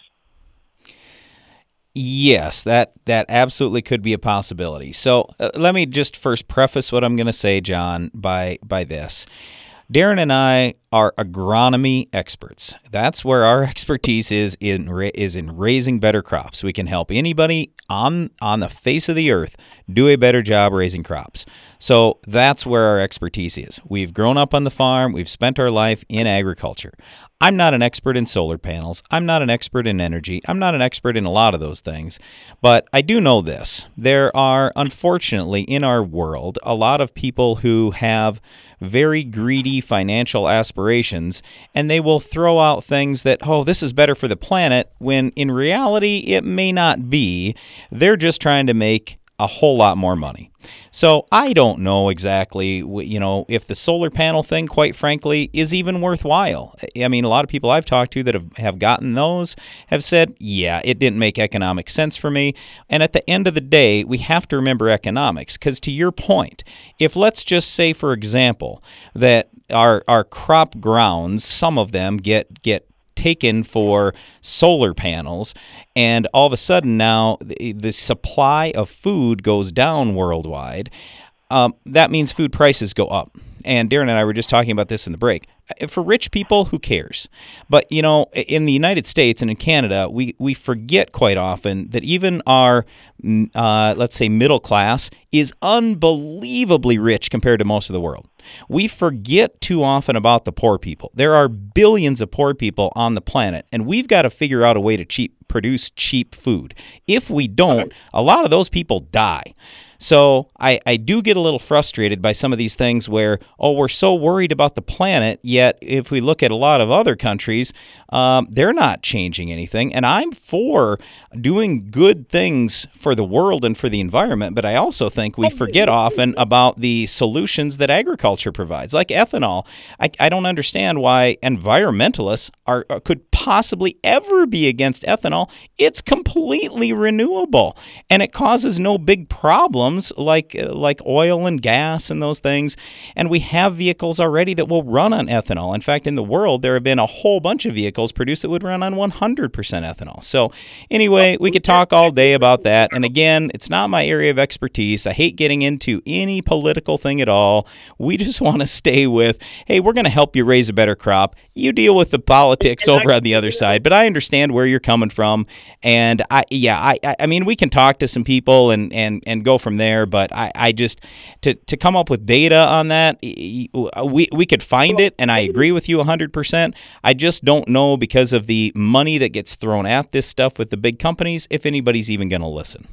Yes, that, that absolutely could be a possibility. So uh, let me just first preface what I'm going to say, John, by by this. Darren and I are agronomy experts. That's where our expertise is in is in raising better crops. We can help anybody on on the face of the earth do a better job raising crops. So that's where our expertise is. We've grown up on the farm. We've spent our life in agriculture. I'm not an expert in solar panels. I'm not an expert in energy. I'm not an expert in a lot of those things. But I do know this. There are, unfortunately, in our world, a lot of people who have very greedy financial aspirations, and they will throw out things that, oh, this is better for the planet, when in reality it may not be. They're just trying to make a whole lot more money. So I don't know exactly, you know, if the solar panel thing, quite frankly, is even worthwhile. I mean, a lot of people I've talked to that have, have gotten those have said, yeah, it didn't make economic sense for me. And at the end of the day, we have to remember economics, because to your point, if let's just say, for example, that our our crop grounds, some of them get get taken for solar panels, and all of a sudden now the, the supply of food goes down worldwide. Um, that means food prices go up. And Darren and I were just talking about this in the break. For rich people, who cares? But, you know, in the United States and in Canada, we, we forget quite often that even our, uh, let's say, middle class is unbelievably rich compared to most of the world. We forget too often about the poor people. There are billions of poor people on the planet, and we've got to figure out a way to cheap, produce cheap food. If we don't, a lot of those people die. So I, I do get a little frustrated by some of these things where, oh, we're so worried about the planet, yet if we look at a lot of other countries, um, they're not changing anything. And I'm for doing good things for the world and for the environment, but I also think we forget often about the solutions that agriculture provides, like ethanol. I, I don't understand why environmentalists are could possibly ever be against ethanol. It's completely renewable, and it causes no big problem like like oil and gas and those things. And we have vehicles already that will run on ethanol. In fact, in the world, there have been a whole bunch of vehicles produced that would run on one hundred percent ethanol. So anyway, we could talk all day about that. And again, it's not my area of expertise. I hate getting into any political thing at all. We just want to stay with, hey, we're going to help you raise a better crop. You deal with the politics over on the other side. But I understand where you're coming from. And I, yeah, I, I mean, we can talk to some people and, and, and go from there, but I, I just to, to come up with data on that, we we could find it, and I agree with you one hundred percent. I just don't know, because of the money that gets thrown at this stuff with the big companies, if anybody's even going to listen.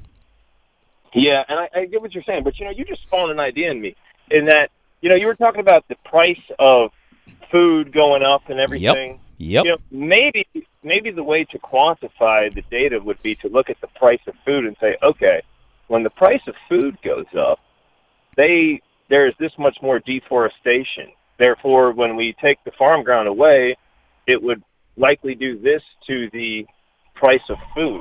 Yeah, and I, I get what you're saying, but you know, you just spawned an idea in me in that, you know, you were talking about the price of food going up and everything. Yep. Yep. You know, maybe maybe the way to quantify the data would be to look at the price of food and say, okay, when the price of food goes up, they there's this much more deforestation. Therefore, when we take the farm ground away, it would likely do this to the price of food.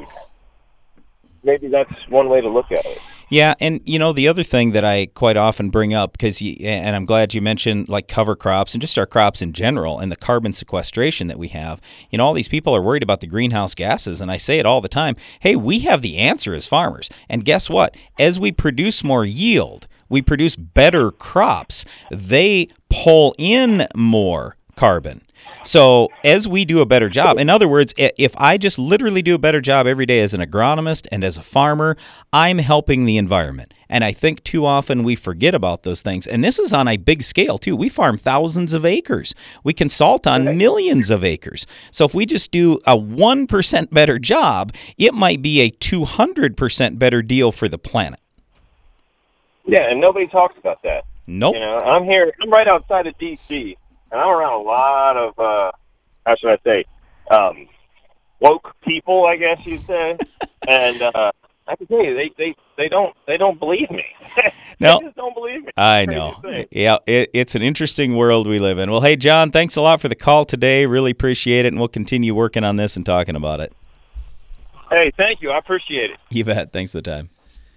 Maybe that's one way to look at it. Yeah, and you know, the other thing that I quite often bring up, because and I'm glad you mentioned like cover crops and just our crops in general and the carbon sequestration that we have. You know, all these people are worried about the greenhouse gases, and I say it all the time. Hey, we have the answer as farmers. And guess what? As we produce more yield, we produce better crops. They pull in more carbon. So as we do a better job, in other words, if I just literally do a better job every day as an agronomist and as a farmer, I'm helping the environment. And I think too often we forget about those things. And this is on a big scale, too. We farm thousands of acres. We consult on millions of acres. So if we just do a one percent better job, it might be a two hundred percent better deal for the planet. Yeah, and nobody talks about that. Nope. You know, I'm here, I'm right outside of D C, and I'm around a lot of, uh, how should I say, um, woke people, I guess you'd say. and uh, I can tell you, they, they, they don't they don't believe me. No, they just don't believe me. I know. Yeah, it, it's an interesting world we live in. Well, hey, John, thanks a lot for the call today. Really appreciate it, and we'll continue working on this and talking about it. Hey, thank you. I appreciate it. You bet. Thanks for the time.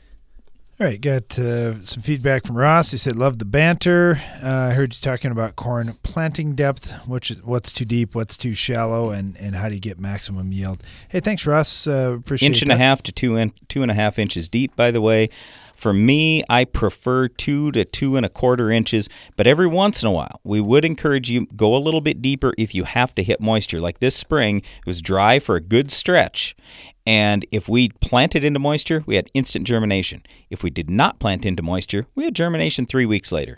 All right, got uh, some feedback from Ross. He said, love the banter. Uh, I heard you talking about corn planting depth, which is what's too deep, what's too shallow, and, and how do you get maximum yield. Hey, thanks, Ross. Uh, appreciate it. Inch and that. a half to two and two and a half inches deep, by the way. For me, I prefer two to two and a quarter inches, but every once in a while, we would encourage you go a little bit deeper if you have to hit moisture. Like this spring, it was dry for a good stretch, and if we planted into moisture, we had instant germination. If we did not plant into moisture, we had germination three weeks later.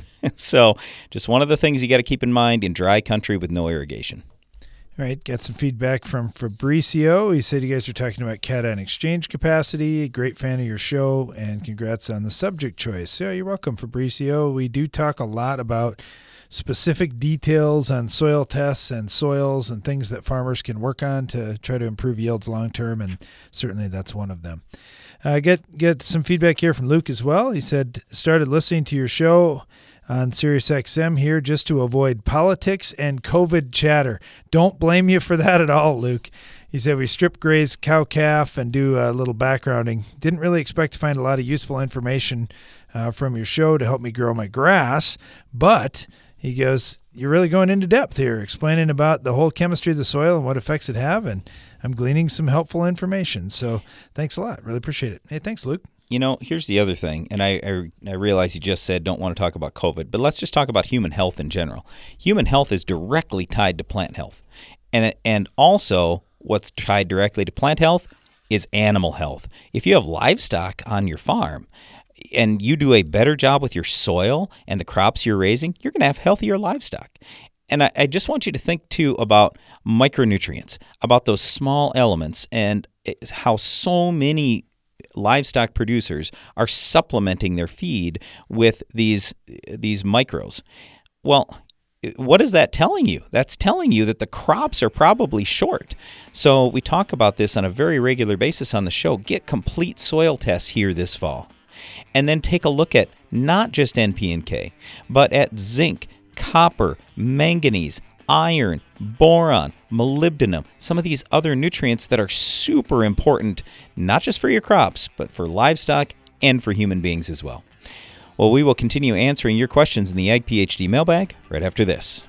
So just one of the things you got to keep in mind in dry country with no irrigation. All right, got some feedback from Fabricio. He said you guys are talking about cation exchange capacity. Great fan of your show, and congrats on the subject choice. Yeah, you're welcome, Fabricio. We do talk a lot about specific details on soil tests and soils and things that farmers can work on to try to improve yields long term, and certainly that's one of them. I uh, get get some feedback here from Luke as well. He said, started listening to your show on Sirius X M here just to avoid politics and COVID chatter. Don't blame you for that at all, Luke. He said we strip graze cow-calf and do a little backgrounding. Didn't really expect to find a lot of useful information uh, from your show to help me grow my grass, but he goes, "You're really going into depth here, explaining about the whole chemistry of the soil and what effects it have, and I'm gleaning some helpful information." So thanks a lot. Really appreciate it. Hey, thanks, Luke. You know, here's the other thing, and I, I, I realize you just said don't want to talk about COVID, but let's just talk about human health in general. Human health is directly tied to plant health. And and also what's tied directly to plant health is animal health. If you have livestock on your farm and you do a better job with your soil and the crops you're raising, you're going to have healthier livestock. And I, I just want you to think, too, about micronutrients, about those small elements and how so many livestock producers are supplementing their feed with these these micros. Well, what is that telling you? That's telling you that the crops are probably short. So we talk about this on a very regular basis on the show. Get complete soil tests here this fall. And then take a look at not just N P and K, but at zinc, copper, manganese, iron, boron, molybdenum, some of these other nutrients that are super important, not just for your crops, but for livestock and for human beings as well. Well, we will continue answering your questions in the Ag PhD mailbag right after this.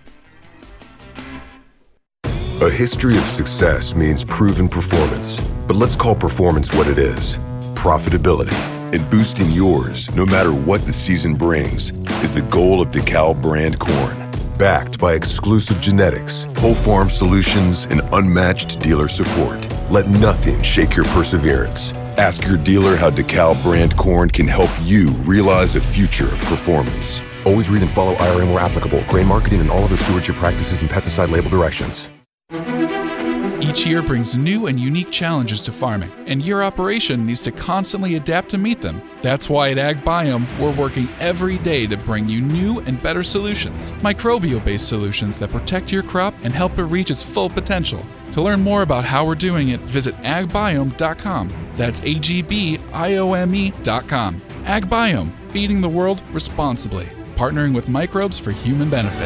A history of success means proven performance, but let's call performance what it is: profitability. And boosting yours, no matter what the season brings, is the goal of DeKalb brand corn. Backed by exclusive genetics, whole farm solutions, and unmatched dealer support. Let nothing shake your perseverance. Ask your dealer how DeKalb brand corn can help you realize a future of performance. Always read and follow I R M where applicable, grain marketing and all other stewardship practices and pesticide label directions. Each year brings new and unique challenges to farming, and your operation needs to constantly adapt to meet them. That's why at AgBiome, we're working every day to bring you new and better solutions, microbial-based solutions that protect your crop and help it reach its full potential. To learn more about how we're doing it, visit ag biome dot com. That's A G B I O M E dot com. AgBiome, feeding the world responsibly, partnering with microbes for human benefit.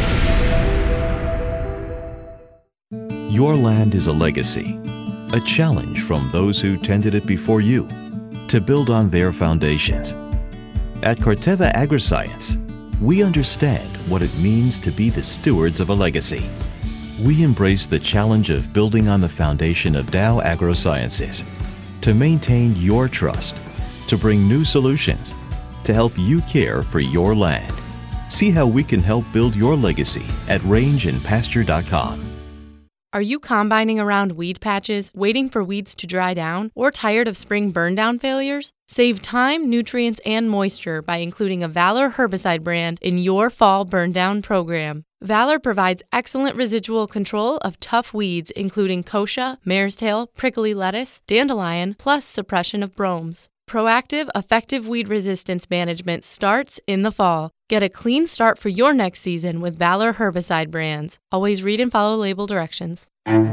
Your land is a legacy, a challenge from those who tended it before you, to build on their foundations. At Corteva Agriscience, we understand what it means to be the stewards of a legacy. We embrace the challenge of building on the foundation of Dow AgroSciences to maintain your trust, to bring new solutions, to help you care for your land. See how we can help build your legacy at range and pasture dot com. Are you combining around weed patches, waiting for weeds to dry down, or tired of spring burn-down failures? Save time, nutrients, and moisture by including a Valor herbicide brand in your fall burn-down program. Valor provides excellent residual control of tough weeds including kochia, mare's tail, prickly lettuce, dandelion, plus suppression of bromes. Proactive, effective weed resistance management starts in the fall. Get a clean start for your next season with Valor herbicide brands. Always read and follow label directions.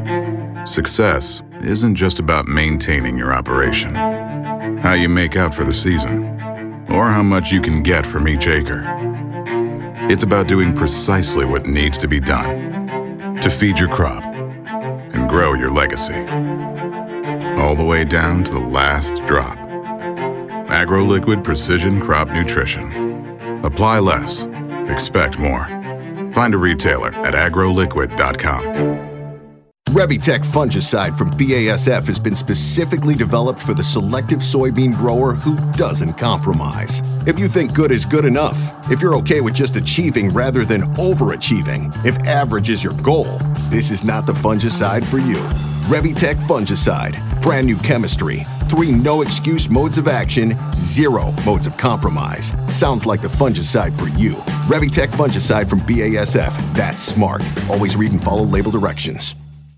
Success isn't just about maintaining your operation, how you make out for the season, or how much you can get from each acre. It's about doing precisely what needs to be done to feed your crop and grow your legacy, all the way down to the last drop. AgroLiquid Precision Crop Nutrition. Apply less. Expect more. Find a retailer at agro liquid dot com. Revitec fungicide from B A S F has been specifically developed for the selective soybean grower who doesn't compromise. If you think good is good enough, if you're okay with just achieving rather than overachieving, if average is your goal, this is not the fungicide for you. Revitec fungicide, brand new chemistry, three no-excuse modes of action, zero modes of compromise. Sounds like the fungicide for you. Revitec fungicide from B A S F. That's smart. Always read and follow label directions.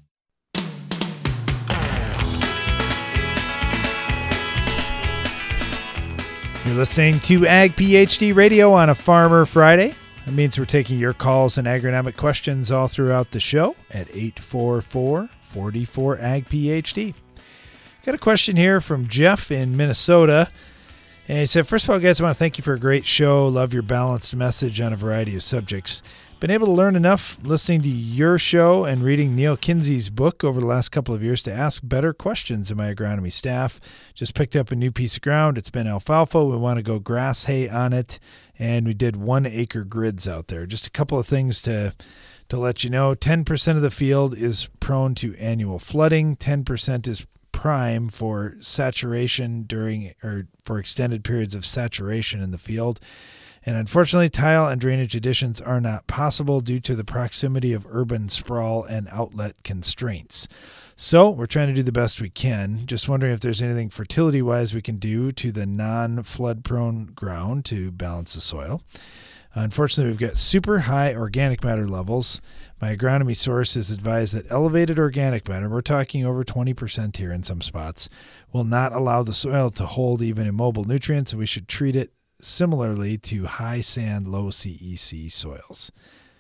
You're listening to Ag PhD Radio on a Farmer Friday. That means we're taking your calls and agronomic questions all throughout the show at eight four four, four four, A G P H D. Got a question here from Jeff in Minnesota. And he said, first of all, guys, I want to thank you for a great show. Love your balanced message on a variety of subjects. Been able to learn enough listening to your show and reading Neil Kinsey's book over the last couple of years to ask better questions of my agronomy staff. Just picked up a new piece of ground. It's been alfalfa. We want to go grass hay on it, and we did one acre grids out there. Just a couple of things to to let you know. ten percent of the field is prone to annual flooding. ten percent is prime for saturation during or for extended periods of saturation in the field. And unfortunately, tile and drainage additions are not possible due to the proximity of urban sprawl and outlet constraints. So we're trying to do the best we can. Just wondering if there's anything fertility-wise we can do to the non-flood-prone ground to balance the soil. Unfortunately, we've got super high organic matter levels. My agronomy source has advised that elevated organic matter, we're talking over twenty percent here in some spots, will not allow the soil to hold even immobile nutrients, and we should treat it similarly to high sand, low C E C soils.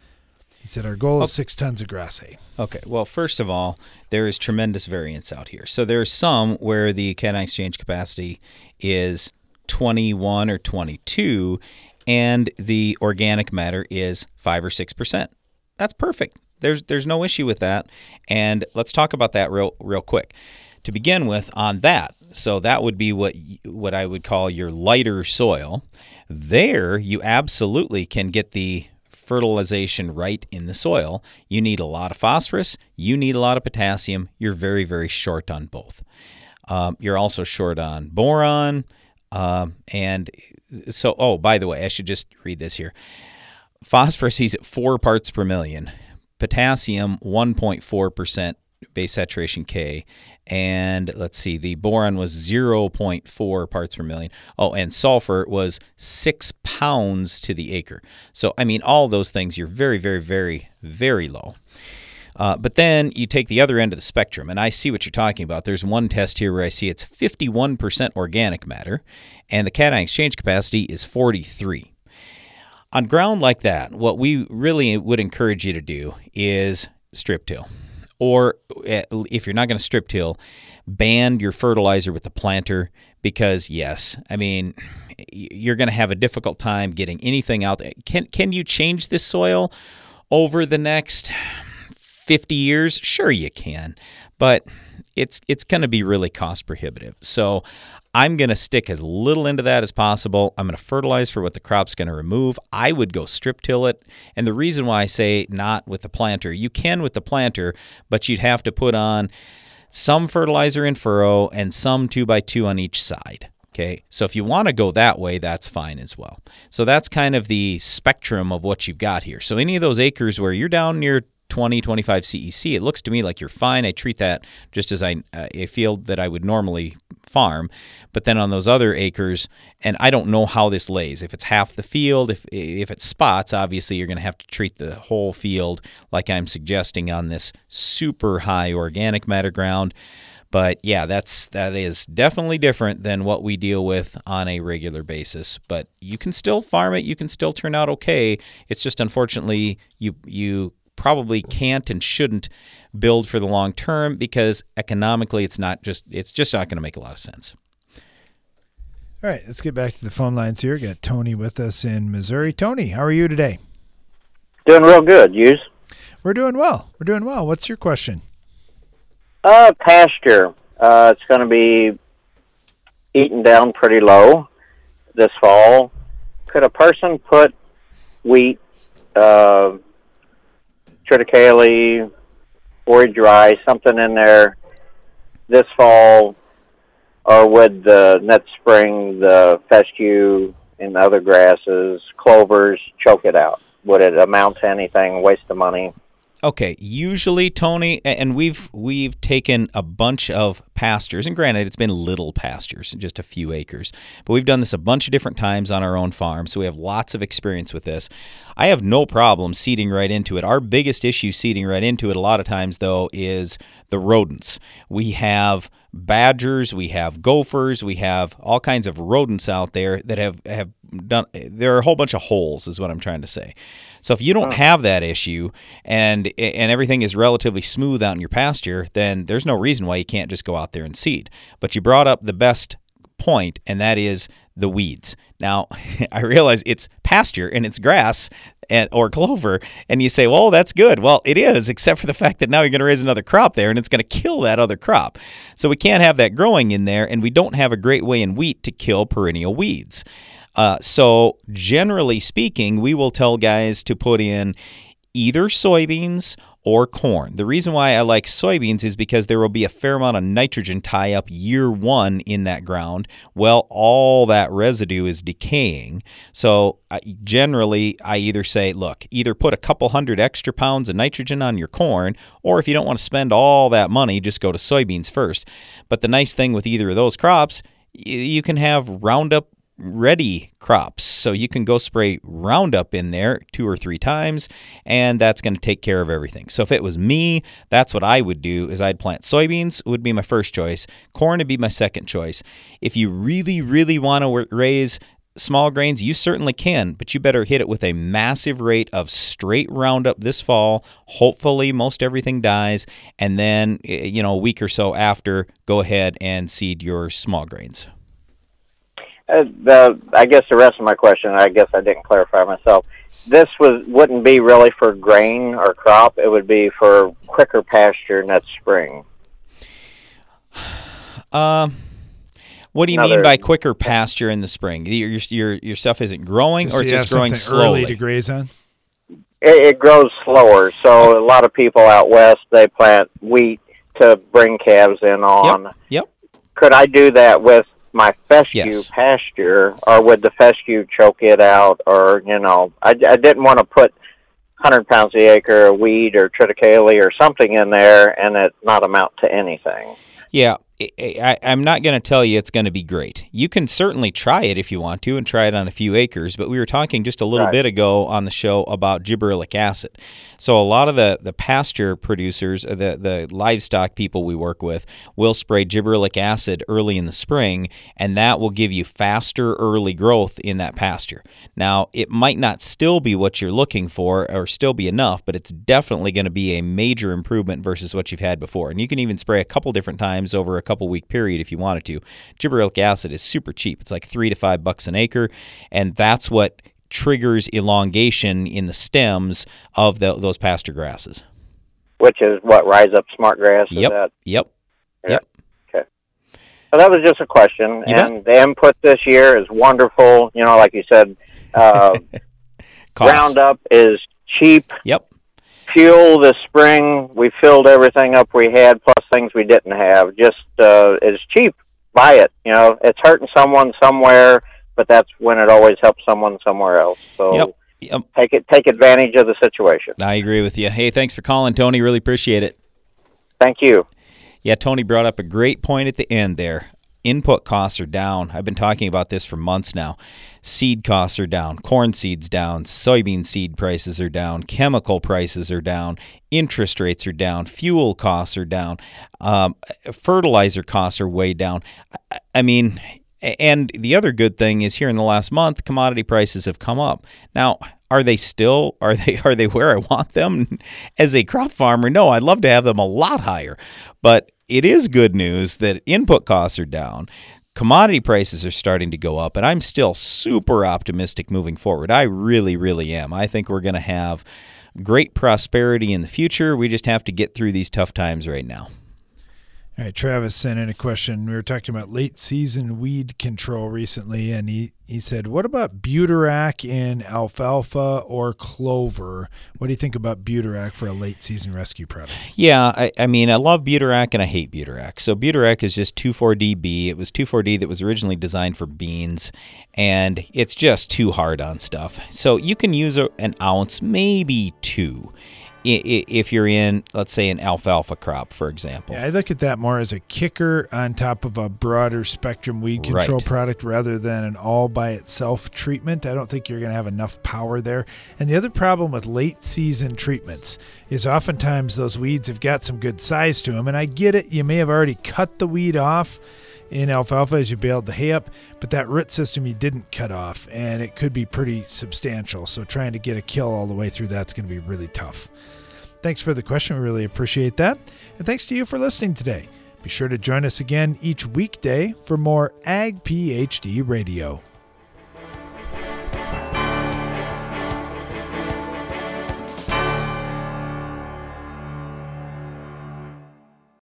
He said our goal is six tons of grass hay. Okay, well, first of all, there is tremendous variance out here. So there's some where the cation exchange capacity is twenty-one or twenty-two, and the organic matter is five or six percent. That's perfect. There's there's no issue with that. And let's talk about that real real quick. To begin with, on that, so that would be what what I would call your lighter soil. There, you absolutely can get the fertilization right in the soil. You need a lot of phosphorus. You need a lot of potassium. You're very, very short on both. Um, you're also short on boron. Um, and so, oh, by the way, I should just read this here. Phosphorus, he's at four parts per million. Potassium, one point four percent base saturation K. And let's see, the boron was zero point four parts per million. Oh, and sulfur was six pounds to the acre. So, I mean, all those things, you're very, very, very, very low. Uh, but then you take the other end of the spectrum, and I see what you're talking about. There's one test here where I see it's fifty-one percent organic matter, and the cation exchange capacity is forty-three. On ground like that, what we really would encourage you to do is strip till. Or if you're not going to strip till, band your fertilizer with the planter because, yes, I mean, you're going to have a difficult time getting anything out there. Can, can you change this soil over the next fifty years? Sure you can, but it's it's going to be really cost prohibitive. So I'm going to stick as little into that as possible. I'm going to fertilize for what the crop's going to remove. I would go strip till it. And the reason why I say not with the planter, you can with the planter, but you'd have to put on some fertilizer in furrow and some two by two on each side. Okay, so if you want to go that way, that's fine as well. So that's kind of the spectrum of what you've got here. So any of those acres where you're down near twenty, twenty-five C E C, it looks to me like you're fine. I treat that just as I uh, a field that I would normally farm. But then on those other acres, and I don't know how this lays. If it's half the field, if if it's spots, obviously you're going to have to treat the whole field like I'm suggesting on this super high organic matter ground. But yeah, that's that is definitely different than what we deal with on a regular basis. But you can still farm it. You can still turn out okay. It's just unfortunately you you probably can't and shouldn't build for the long term because economically it's not just it's just not going to make a lot of sense. All right, let's get back to the phone lines here. Got Tony with us in Missouri. Tony, how are you today? Doing real good. Yous? We're doing well. We're doing well. What's your question? Uh, pasture. Uh, it's going to be eaten down pretty low this fall. Could a person put wheat, uh, triticale, forage rye, something in there this fall, or would the net spring, the fescue, and other grasses, clovers, choke it out? Would it amount to anything, waste of money? Okay, usually, Tony, and we've we've taken a bunch of pastures, and granted, it's been little pastures, just a few acres, but we've done this a bunch of different times on our own farm, so we have lots of experience with this. I have no problem seeding right into it. Our biggest issue seeding right into it a lot of times, though, is the rodents. We have badgers, we have gophers, we have all kinds of rodents out there that have, have done, there are a whole bunch of holes is what I'm trying to say. So if you don't have that issue and and everything is relatively smooth out in your pasture, then there's no reason why you can't just go out there and seed. But you brought up the best point, and that is the weeds. Now, I realize it's pasture and it's grass and or clover, and you say, well, that's good. Well, it is, except for the fact that now you're going to raise another crop there, and it's going to kill that other crop. So we can't have that growing in there, and we don't have a great way in wheat to kill perennial weeds. Uh, so generally speaking, we will tell guys to put in either soybeans or corn. The reason why I like soybeans is because there will be a fair amount of nitrogen tie up year one in that ground. Well, all that residue is decaying. So I, generally, I either say, look, either put a couple hundred extra pounds of nitrogen on your corn, or if you don't want to spend all that money, just go to soybeans first. But the nice thing with either of those crops, you can have Roundup ready crops. So you can go spray Roundup in there two or three times, and that's going to take care of everything. So if it was me, that's what I would do, is I'd plant soybeans would be my first choice. Corn would be my second choice. If you really, really want to raise small grains, you certainly can, but you better hit it with a massive rate of straight Roundup this fall. Hopefully most everything dies, and then, you know, a week or so after, go ahead and seed your small grains. Uh, the, I guess the rest of my question, I guess I didn't clarify myself. This was wouldn't be really for grain or crop. It would be for quicker pasture next spring. Um, what do you Another, mean by quicker pasture in the spring? Your your your stuff isn't growing, Just or it's so you just have growing something slowly? early to graze on? It, it grows slower. So a lot of people out west, they plant wheat to bring calves in on. Yep. yep. Could I do that with my fescue Yes. pasture, or would the fescue choke it out? Or, you know, I, I didn't want to put one hundred pounds a acre of weed or triticale or something in there and it not amount to anything. Yeah, I, I'm not going to tell you it's going to be great. You can certainly try it if you want to and try it on a few acres, but we were talking just a little Right. bit ago on the show about gibberellic acid. So a lot of the, the pasture producers, the, the livestock people we work with, will spray gibberellic acid early in the spring, and that will give you faster early growth in that pasture. Now, it might not still be what you're looking for or still be enough, but it's definitely going to be a major improvement versus what you've had before. And you can even spray a couple different times over a couple week period if you wanted to. Gibberellic acid is super cheap. It's like three to five bucks an acre, and that's what triggers elongation in the stems of the, those pasture grasses. Which is what, rise up smart grass? Is Yep. that? Yep. Yeah. Yep. Okay. So that was just a question, You and bet. the input this year is wonderful. You know, like you said, uh, Cost. Roundup is cheap. Yep. Fuel this spring, we filled everything up we had, plus things we didn't have. Just uh, it's cheap. Buy it. You know, it's hurting someone somewhere, but that's when it always helps someone somewhere else. So Yep. Yep. take it, take advantage of the situation. I agree with you. Hey, thanks for calling, Tony. Really appreciate it. Thank you. Yeah, Tony brought up a great point at the end there. Input costs are down. I've been talking about this for months now. Seed costs are down. Corn seeds down. Soybean seed prices are down. Chemical prices are down. Interest rates are down. Fuel costs are down. Um, fertilizer costs are way down. I, I mean, and the other good thing is here in the last month, commodity prices have come up. Now, are they still, are they, are they where I want them? As a crop farmer, no, I'd love to have them a lot higher. But it is good news that input costs are down. Commodity prices are starting to go up, and I'm still super optimistic moving forward. I really, really am. I think we're going to have great prosperity in the future. We just have to get through these tough times right now. All right, Travis sent in a question. We were talking about late season weed control recently, and he, he said, what about Buterac in alfalfa or clover? What do you think about Buterac for a late season rescue product? Yeah, I, I mean, I love Buterac and I hate Buterac. So Buterac is just two four D B. It was two four D that was originally designed for beans, and it's just too hard on stuff. So you can use a, an ounce, maybe two, if you're in, let's say, an alfalfa crop, for example. Yeah, I look at that more as a kicker on top of a broader spectrum weed control Right. product rather than an all-by-itself treatment. I don't think you're going to have enough power there. And the other problem with late-season treatments is oftentimes those weeds have got some good size to them. And I get it. You may have already cut the weed off in alfalfa as you baled the hay up, but that root system you didn't cut off, and it could be pretty substantial. So trying to get a kill all the way through that's going to be really tough. Thanks for the question. We really appreciate that. And thanks to you for listening today. Be sure to join us again each weekday for more Ag PhD Radio.